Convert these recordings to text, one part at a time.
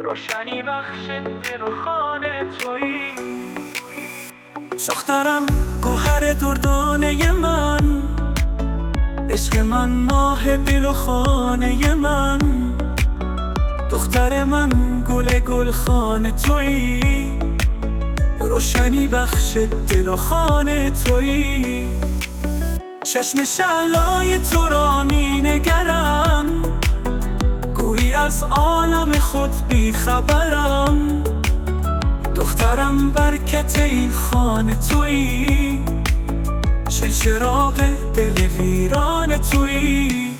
روشنی بخش دل و خانه تویی. دخترم گوهر دردانه من، عشق من ماه دل و خانه من. دختر من گل گلخانه تویی، روشنی بخش دل و خانه تویی. چشم شعلای تو را می نگرم، گویی از عالم خود بی خبرم. دخترم برکت این خانه تویی، چراغ دل ویران تویی.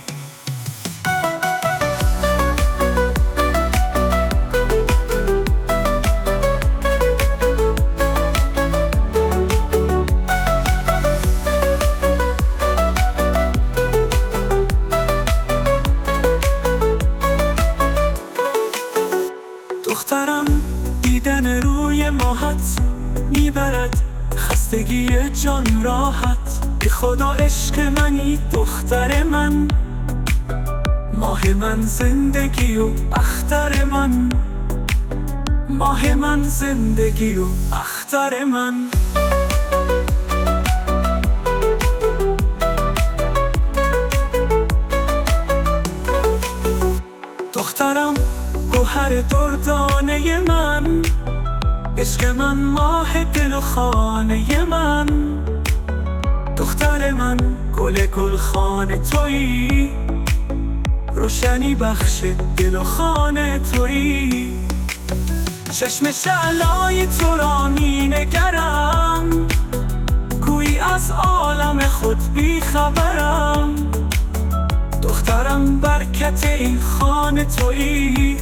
دخترم دیدن روی ماهت میبرد خستگی جان راحت. بی خدا عشق منی دختر من، ماه من زندگی و اختر من. ماه من زندگی و اختر من. دخترم گوهر دردانه من، عشق من ماه دل و خانه من. دختر من گل گلخانه تویی، روشنی بخش دل و خانه تویی. چشم شعلای تو را می نگرم، گویی از عالم خود بی خبرم. دخترم برکت این خانه تویی،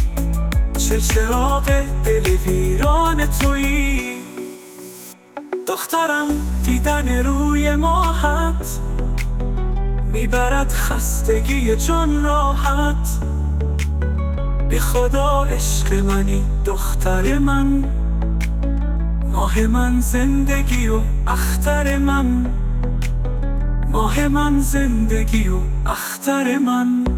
چراغ دل ویران تویی. دخترم دیدن روی ماهت میبرد خستگی جان راحت. بی خدا عشق منی دختر من، ماه من زندگی و اختر من. ماه من زندگی و اختر من.